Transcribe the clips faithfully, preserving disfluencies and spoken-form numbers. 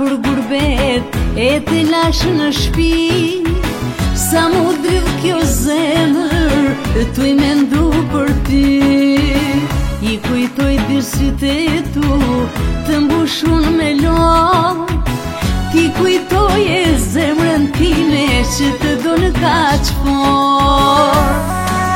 për gurbet e të lash në shpi. Sa mu drill kjo zemër, tu i mendu për ty. I kujtoj dirësit e tu, të mbushun me lot. Ti kujtoj e zemrën time, që të do në kaq fort.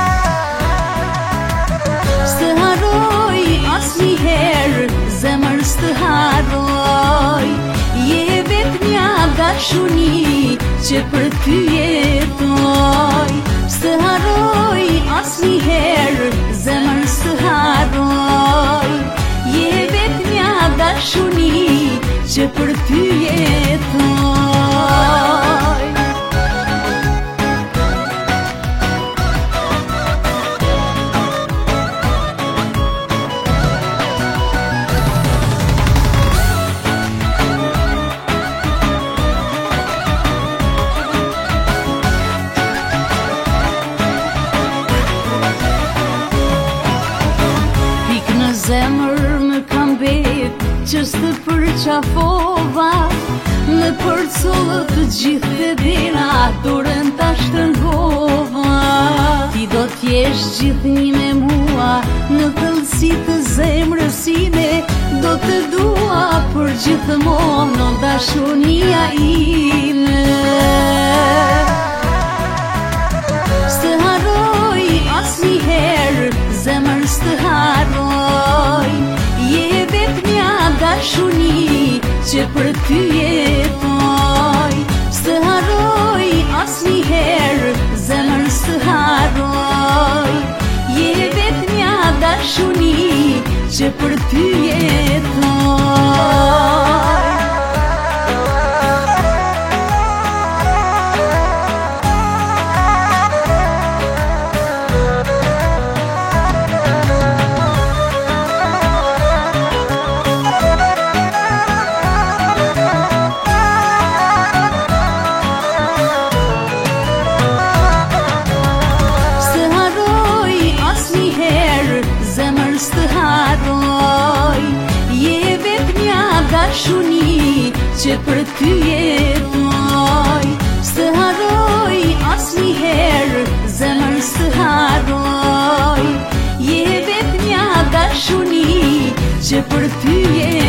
S'të haroj as një herë, zemër s'të haroj. Je vet mja dashuni, që për ty jetoj. S'të haroj as një herë, zemër s'të haroj. Je vet mja dashuni, që për ty jetoj. Zemër më kam bet, që s'të përqafova. Në përcullë të gjithë dhe dira, dorën ta shtrëngova. Ti do t'jesh gjithë një me mua, në thellësi të zemrës ime. Do të dua për gjithmonë, o dashunia ime. S'të haroj as një herë, zemër s'të haroj. Je vet mja dashuni, që për ty jetoj. S'të haroj as një herë, zemër s'të haroj. Je vet mja dashuni, që për ty jetoj. S'të haroj, je vet mja dashuni, që për ty jetoj. S'të haroj as një herë, zemër s'të haroj. Je vet mja dashuni, që për ty jetoj.